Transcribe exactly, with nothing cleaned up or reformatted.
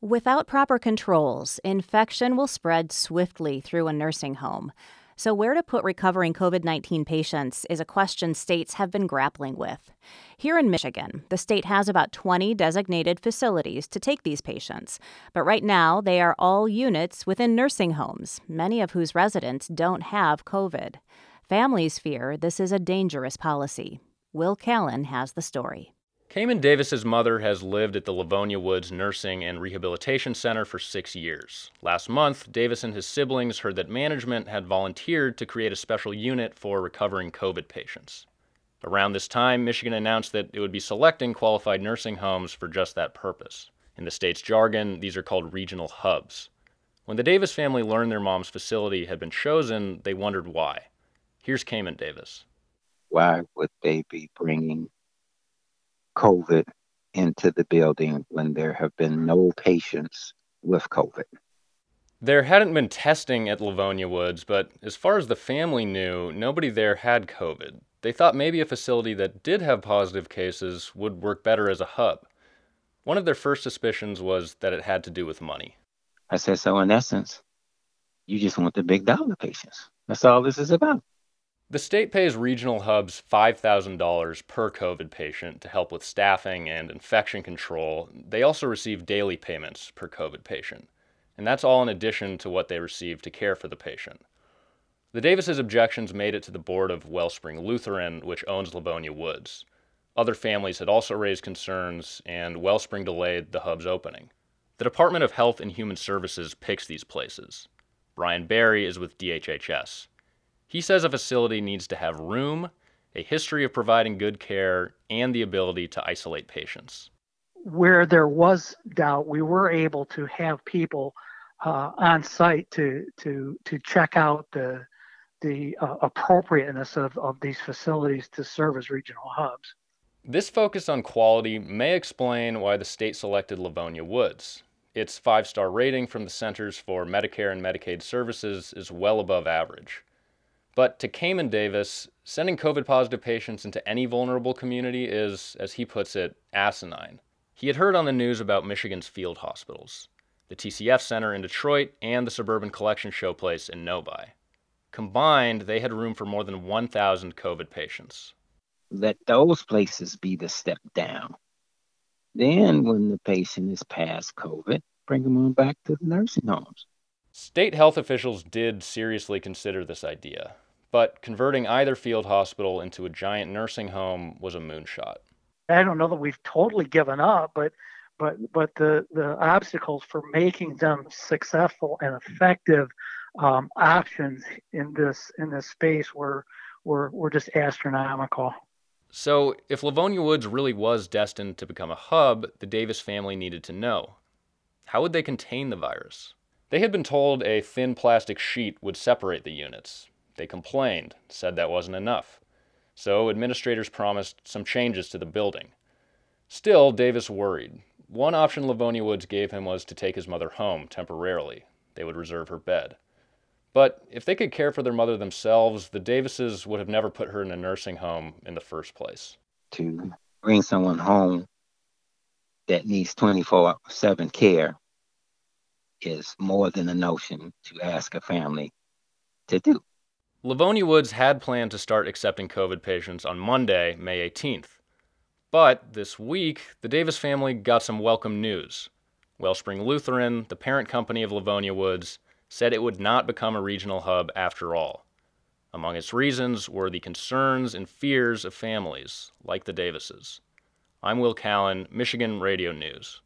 Without proper controls, infection will spread swiftly through a nursing home. So, where to put recovering COVID nineteen patients is a question states have been grappling with. Here in Michigan, the state has about twenty designated facilities to take these patients. But right now, they are all units within nursing homes, many of whose residents don't have COVID. Families fear this is a dangerous policy. Will Callan has the story. Cayman Davis's mother has lived at the Livonia Woods Nursing and Rehabilitation Center for six years. Last month, Davis and his siblings heard that management had volunteered to create a special unit for recovering COVID patients. Around this time, Michigan announced that it would be selecting qualified nursing homes for just that purpose. In the state's jargon, these are called regional hubs. When the Davis family learned their mom's facility had been chosen, they wondered why. Here's Cayman Davis. Why would they be bringing COVID into the building when there have been no patients with COVID? There hadn't been testing at Livonia Woods, but as far as the family knew, nobody there had COVID. They thought maybe a facility that did have positive cases would work better as a hub. One of their first suspicions was that it had to do with money. I said, so in essence, you just want the big dollar patients. That's all this is about. The state pays regional hubs five thousand dollars per COVID patient to help with staffing and infection control. They also receive daily payments per COVID patient, and that's all in addition to what they receive to care for the patient. The Davises' objections made it to the board of Wellspring Lutheran, which owns Livonia Woods. Other families had also raised concerns, and Wellspring delayed the hub's opening. The Department of Health and Human Services picks these places. Brian Barry is with D H H S. He says a facility needs to have room, a history of providing good care, and the ability to isolate patients. Where there was doubt, we were able to have people uh, on site to to to check out the the uh, appropriateness of, of these facilities to serve as regional hubs. This focus on quality may explain why the state selected Livonia Woods. Its five-star rating from the Centers for Medicare and Medicaid Services is well above average. But to Cayman Davis, sending COVID-positive patients into any vulnerable community is, as he puts it, asinine. He had heard on the news about Michigan's field hospitals, the T C F Center in Detroit and the Suburban Collection Showplace in Novi. Combined, they had room for more than one thousand COVID patients. Let those places be the step down. Then when the patient is past COVID, bring them on back to the nursing homes. State health officials did seriously consider this idea, but converting either field hospital into a giant nursing home was a moonshot. I don't know that we've totally given up, but but but the, the obstacles for making them successful and effective um, options in this in this space were were were just astronomical. So if Livonia Woods really was destined to become a hub, the Davis family needed to know. How would they contain the virus? They had been told a thin plastic sheet would separate the units. They complained, said that wasn't enough. So administrators promised some changes to the building. Still, Davis worried. One option Livonia Woods gave him was to take his mother home temporarily. They would reserve her bed. But if they could care for their mother themselves, the Davises would have never put her in a nursing home in the first place. To bring someone home that needs twenty-four seven care is more than a notion to ask a family to do. Livonia Woods had planned to start accepting COVID patients on Monday, May eighteenth. But this week, the Davis family got some welcome news. Wellspring Lutheran, the parent company of Livonia Woods, said it would not become a regional hub after all. Among its reasons were the concerns and fears of families like the Davises. I'm Will Callan, Michigan Radio News.